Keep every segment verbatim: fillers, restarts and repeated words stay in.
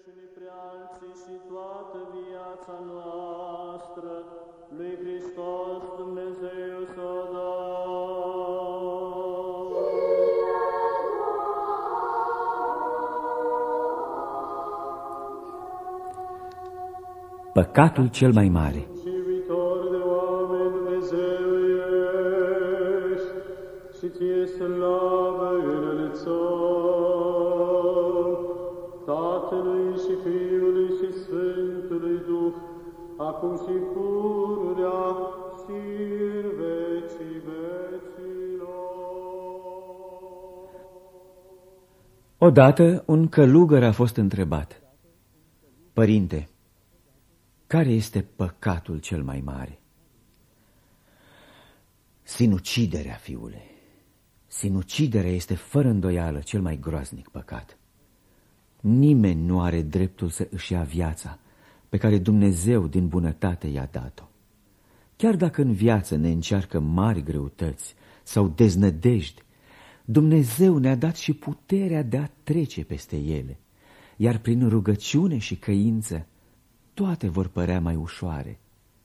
și unii prea alții și toată viața noastră lui Hristos Dumnezeu să o Păcatul cel mai mare. și iubitor de oameni Dumnezeu ești, și ție slavă înălțăm, Tatălui și Fiului și Sfântului Duh, acum și pururea și în vecii vecilor. Odată un călugăr a fost întrebat: Părinte, care este păcatul cel mai mare? Sinuciderea, fiule. Sinuciderea este fără îndoială cel mai groaznic păcat. Nimeni nu are dreptul să își ia viața pe care Dumnezeu din bunătate i-a dat-o. Chiar dacă în viață ne încearcă mari greutăți sau deznădejde, Dumnezeu ne-a dat și puterea de a trece peste ele, iar prin rugăciune și căință toate vor părea mai ușoare.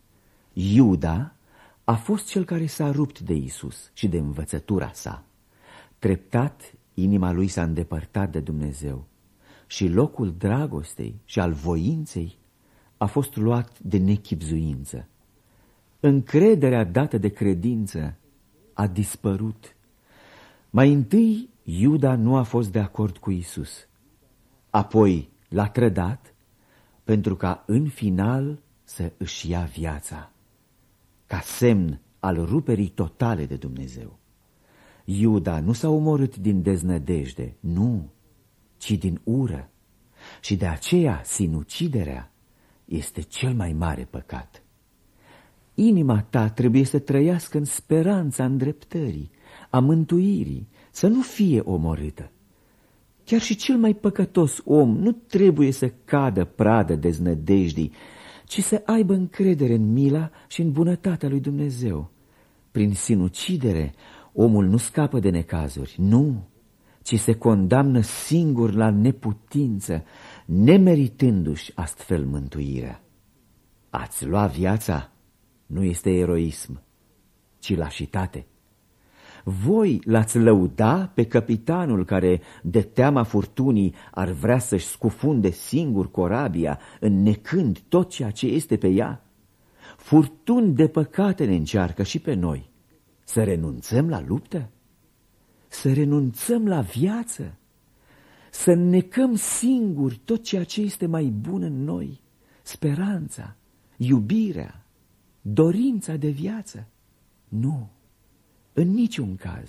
Iuda a fost cel care s-a rupt de Iisus și de învățătura sa. Treptat, inima lui s-a îndepărtat de Dumnezeu și locul dragostei și al voinței a fost luat de nechibzuință. Încrederea dată de credință a dispărut. Mai întâi, Iuda nu a fost de acord cu Iisus. Apoi l-a trădat pentru ca în final să își ia viața, ca semn al ruperii totale de Dumnezeu. Iuda nu s-a omorât din deznădejde, nu, ci din ură. Și de aceea sinuciderea este cel mai mare păcat. Inima ta trebuie să trăiască în speranța îndreptării, a mântuirii, să nu fie omorâtă. Chiar și cel mai păcătos om nu trebuie să cadă pradă deznădejdii, ci să aibă încredere în mila și în bunătatea lui Dumnezeu. Prin sinucidere, omul nu scapă de necazuri, nu, ci se condamnă singur la neputință, nemeritându-și astfel mântuirea. A-ți lua viața nu este eroism, ci lașitate. Voi l-ați lăuda pe capitanul care, de teama furtunii, ar vrea să-și scufunde singur corabia, înnecând tot ceea ce este pe ea? Furtuni de păcate ne încearcă și pe noi. Să renunțăm la luptă? Să renunțăm la viață? Să înnecăm singuri tot ceea ce este mai bun în noi? Speranța, iubirea, dorința de viață? Nu, în niciun caz.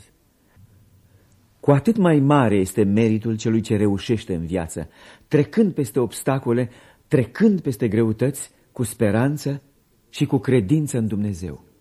Cu atât mai mare este meritul celui ce reușește în viață, trecând peste obstacole, trecând peste greutăți, cu speranță și cu credință în Dumnezeu.